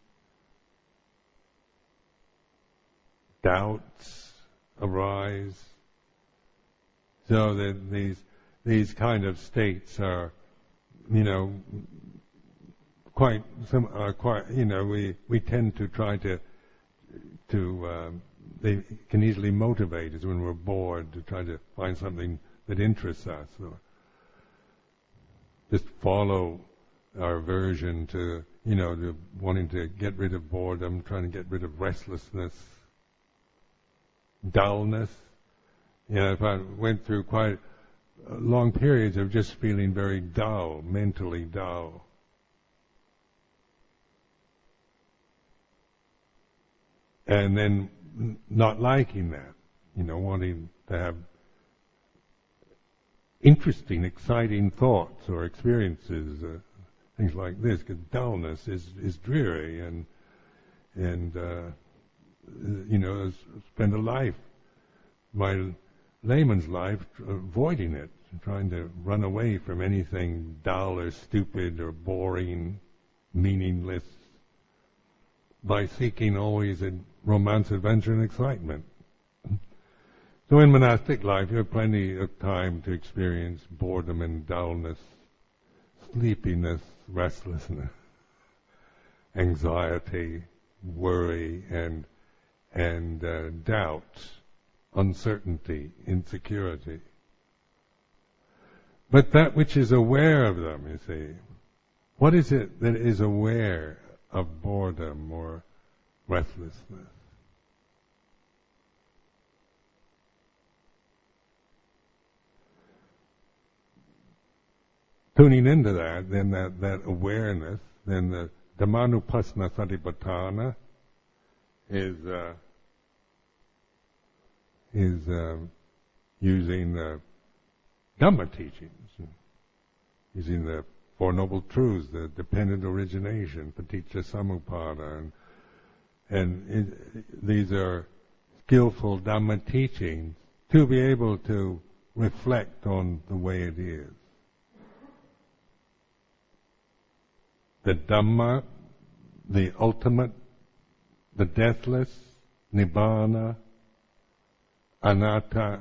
doubts arise. So that these kind of states are, quite. We tend to try to they can easily motivate us when we're bored to try to find something that interests us, or just follow our aversion to wanting to get rid of boredom, trying to get rid of restlessness, dullness. If I went through quite long periods of just feeling very dull, mentally dull. And then not liking that, wanting to have interesting, exciting thoughts or experiences, things like this, because dullness is dreary, and spend a life, my layman's life, avoiding it, trying to run away from anything dull or stupid or boring, meaningless, by seeking always a romance, adventure, and excitement. So in monastic life, you have plenty of time to experience boredom and dullness, sleepiness, restlessness, anxiety, worry, and doubt, uncertainty, insecurity. But that which is aware of them, you see, what is it that is aware of boredom or restlessness? Tuning into that, then that awareness, then the Dhammanupassana Satipatthana is using the Dhamma teachings, using the Four Noble Truths, the dependent origination, Paticca Samuppada, and these are skillful Dhamma teachings to be able to reflect on the way it is. The Dhamma, the ultimate, the deathless, Nibbana, Anatta,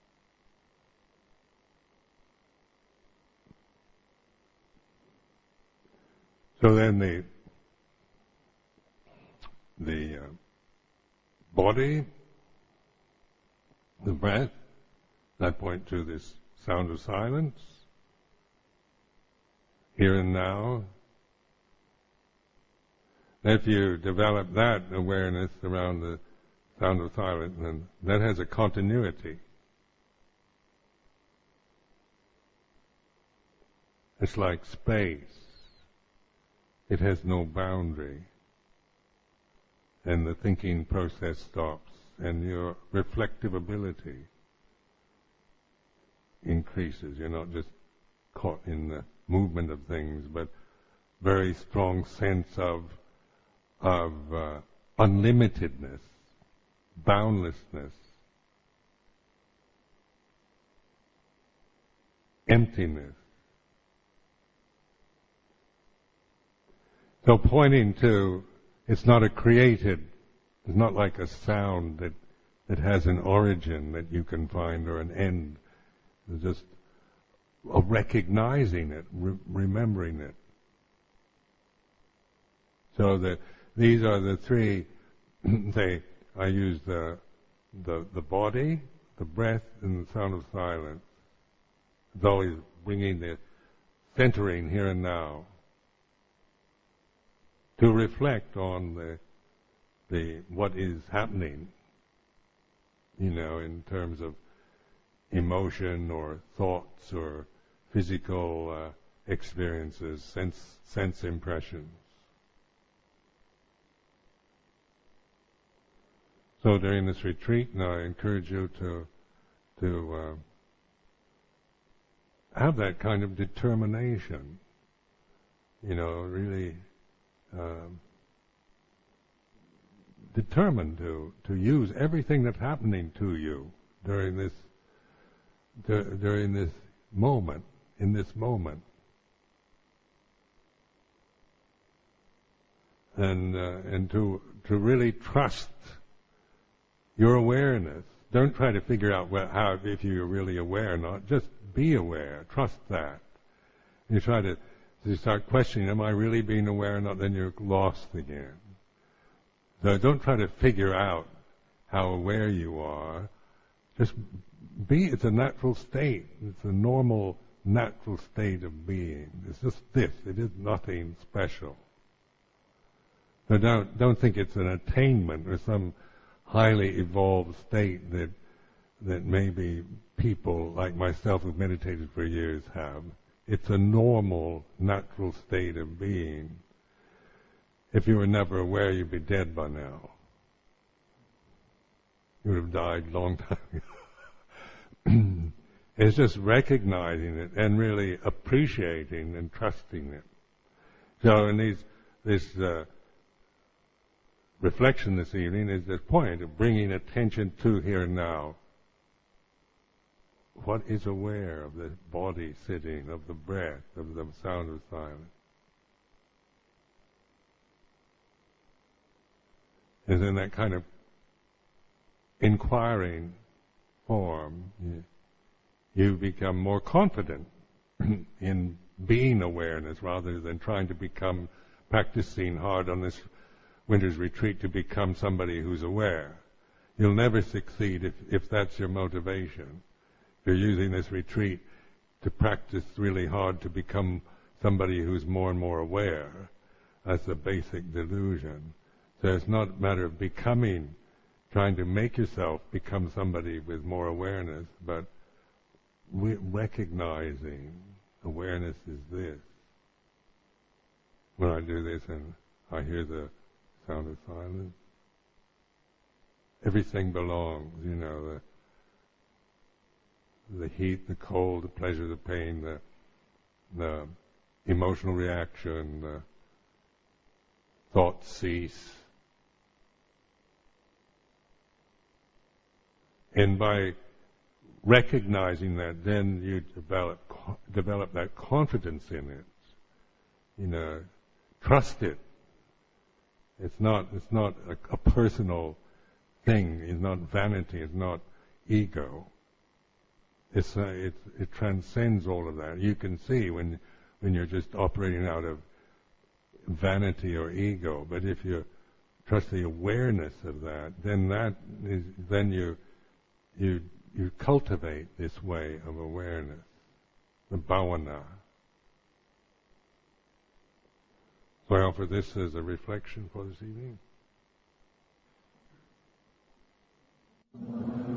so then the body, the breath, that point to this sound of silence, here and now. If you develop that awareness around the sound of silence, then that has a continuity. It's like space. It has no boundary. And the thinking process stops, and your reflective ability increases. You're not just caught in the movement of things, but very strong sense of unlimitedness, boundlessness, emptiness. So pointing to, it's not a created, it's not like a sound that has an origin that you can find or an end. It's just recognizing it, remembering it. So that these are the three. I use the body, the breath, and the sound of silence. It's always bringing the centering here and now to reflect on the what is happening. In terms of emotion or thoughts or physical experiences, sense impressions. So during this retreat now, I encourage you to have that kind of determination, really determined to use everything that's happening to you during this moment, in this moment. And to really trust your awareness. Don't try to figure out if you're really aware or not. Just be aware. Trust that. You start questioning, am I really being aware or not? Then you're lost again. So don't try to figure out how aware you are. Just be. It's a natural state. It's a normal, natural state of being. It's just this. It is nothing special. So don't think it's an attainment or some highly evolved state that maybe people like myself who've meditated for years have. It's a normal, natural state of being. If you were never aware, you'd be dead by now. You would have died a long time ago. It's just recognizing it and really appreciating and trusting it. So in this reflection this evening is this point of bringing attention to here and now. What is aware of the body sitting, of the breath, of the sound of silence? Is in that kind of inquiring form, you become more confident in being awareness rather than trying to practicing hard on this winter's retreat to become somebody who's aware. You'll never succeed if that's your motivation. If you're using this retreat to practice really hard to become somebody who's more and more aware, that's a basic delusion. So it's not a matter of trying to make yourself become somebody with more awareness, but recognizing awareness is this. When I do this and I hear the sound of silence, everything belongs, the heat, the cold, the pleasure, the pain, the emotional reaction, the thoughts cease. And by recognizing that, then you develop that confidence in it. Trust it. It's not a personal thing. It's not vanity. It's not ego. It transcends all of that. You can see when you're just operating out of vanity or ego. But if you trust the awareness of that, then you cultivate this way of awareness, the bhavana. So I offer this as a reflection for this evening.